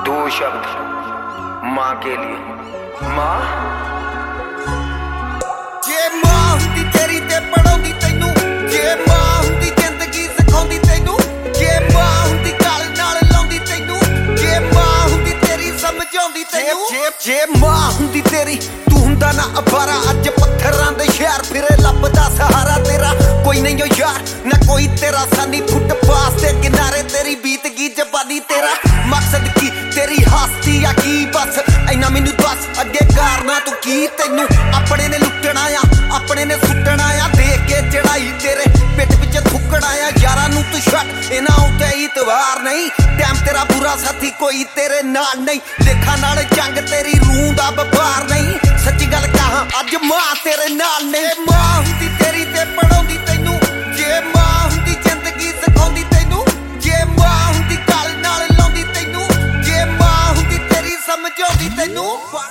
दो शब्द माँ के लिए। माँ जे माँ हुंदी तेरी ते पढ़ाउंदी तैनू, जे माँ हुंदी जिंदगी सिखाउंदी तैनू, जे माँ हुंदी गल नाल लाउंदी तैनू, जे माँ हुंदी तेरी समझाउंदी तैनू, जे माँ हुंदी तेरी तू हुंदा ना अबारा। अज पत्थरां दे शहर फिरे लभदा सहारा तेरा कोई नहीं हो यार, ना कोई तेरा सानी। फुटपाथ दे किनारे तेरी बीत गई जवानी। तेरा मकसद की तेरी हस्ती या की बस इन्ना मैनू दस अगे करना तू की। तैनू अपने ने लुटना आ, अपने ने सुटना आ, देख के चढ़ाई तेरे पिठ विच थुकना आ। यारां नू तू छड्ड इन्हां उत्ते इतवार नहीं, टैम तेरा बुरा साथी कोई तेरे नाल नहीं। लेखा नाल जंग तेरी रूह दा व्यापार नहीं, सच्ची गल कहां अज मां तेरे नाल नहीं। मां हुंदी तेरी ते पढ़ाउंदी तैनू, जे मां हुंदी जिंदगी सिखाउंदी तैनू, जे मां हुंदी गल नाल लाउंदी तैनू, जे मां हुंदी तेरी समझाउंदी तैनू।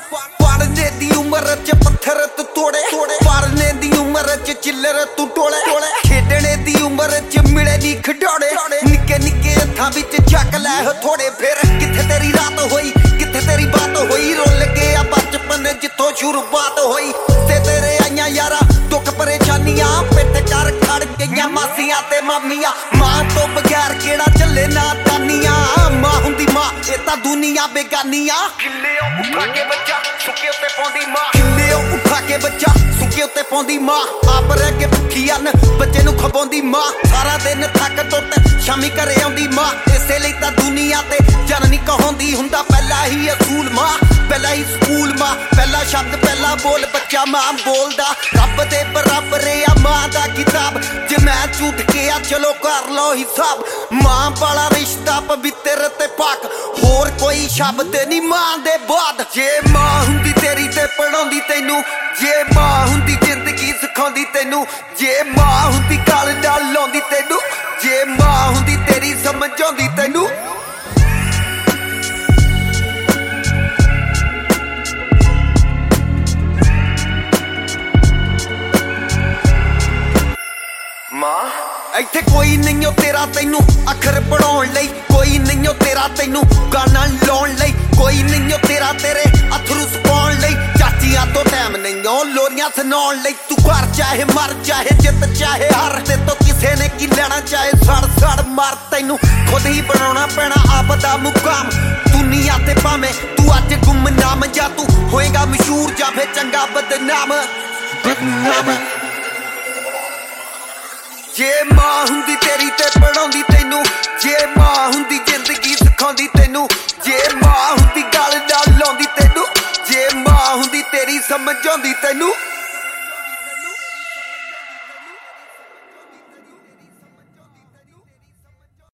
पढ़ने दी उम्र च पत्थर तू तोड़े, पढ़ने दी उम्र च चिल्लर तू टोले, खेडने दी उम्र च मिले नी खिडौड़े। निक्के निक्के हत्थां विच चक लै थोड़े, फिर कित्थे तेरी रात होई, कित्थे तेरी बात होई। रुल गया बचपन जिथों शुरुआत होई, ते तेरे आईयां यारा दुख परेशानियां। पिट कर खड़ गईयां मासियां ते मामियां, मां तो बगैर केड़ा चले ना दानियां। मां हुंदी मां ए तां दुनिया बेगानियां। खिल्ले उठा के बच्चा सुके उत्ते पौंदी माँ, खिल्ले उठा के बच्चा सुके उत्ते पौंदी मां। आप रह के भुखी अन बच्चे नू खवाउंदी मां। सारा दिन थक टुट शामी घरे आउंदी मां। इसे लई तां दुनिया ते जननी कहाउंदी हुंदा पहला ही असूल मां, पहला ही स्कूल मां। पहला शब्द पहला बोल बच्चा मां बोलदा, रब दे बराबर आ मां दा किताब। जे मैं झूठ किया चलो कर लो हिसाब, मां वाला रिश्ता पवित्र ते पाक, होर कोई शब्द नहीं मां दे बाद। जे मां हुंदी तेरी ते पढ़ाउंदी तैनू, जे मां हुंदी जिंदगी सिखाउंदी तैनू, जे मां हुंदी गल नाल लाउंदी तैनू, जे मां हुंदी तेरी समझाउंदी तैनू। माँ ਇੱਥੇ ਕੋਈ ਨਹੀਂ ਓ ਤੇਰਾ ਤੈਨੂੰ ਅੱਖਰ ਪੜਾਉਣ ਲਈ, ਕੋਈ ਨਹੀਂ ਓ ਤੇਰਾ ਤੈਨੂੰ ਗਾਣਾ ਲਾਉਣ ਲਈ, ਕੋਈ ਨਹੀਂ ਓ ਤੇਰਾ ਤੇਰੇ ਅਥਰੂ ਸੁਕਾਉਣ ਲਈ। ਚਾਚੀਆਂ ਤੋਂ ਟਾਈਮ ਨਹੀਂ ਓ ਲੋਰੀਆਂ ਸੁਣਾਉਣ ਲਈ। ਤੂੰ ਘਰ ਚਾਹੇ ਮਰ ਚਾਹੇ ਜਿੱਤ ਚਾਹੇ ਹਾਰ, ਤੇ ਤੋਂ ਕਿਸੇ ਨੇ ਕੀ ਲੈਣਾ ਚਾਹੇ ਸੜ ਸੜ ਮਰ। ਤੈਨੂੰ ਖੁਦ ਹੀ ਬਣਾਉਣਾ ਪੈਣਾ ਆਪ ਦਾ ਮੁਕਾਮ ਦੁਨੀਆ ਤੇ, ਭਾਵੇਂ ਤੂੰ ਅੱਜ ਗੁੰਮਨਾਮ ਜਾਂ ਤੂੰ ਹੋਏਗਾ ਮਸ਼ਹੂਰ ਜਾਂ ਫਿਰ ਚੰਗਾ ਬਦਨਾਮ। ਜੇ ਮਾਂ ਹੁੰਦੀ ਤੇਰੀ ਤੇ ਪੜਾਉਂਦੀ ਤੈਨੂੰ, ਜੇ ਮਾਂ ਹੁੰਦੀ ਜ਼ਿੰਦਗੀ ਸਿਖਾਉਂਦੀ ਤੈਨੂੰ, ਜੇ ਮਾਂ ਹੁੰਦੀ ਗਲ ਨਾਲ ਲਾਉਂਦੀ ਤੈਨੂੰ, ਜੇ ਮਾਂ ਹੁੰਦੀ ਤੇਰੀ ਸਮਝ ਆਉਂਦੀ ਤੈਨੂੰ।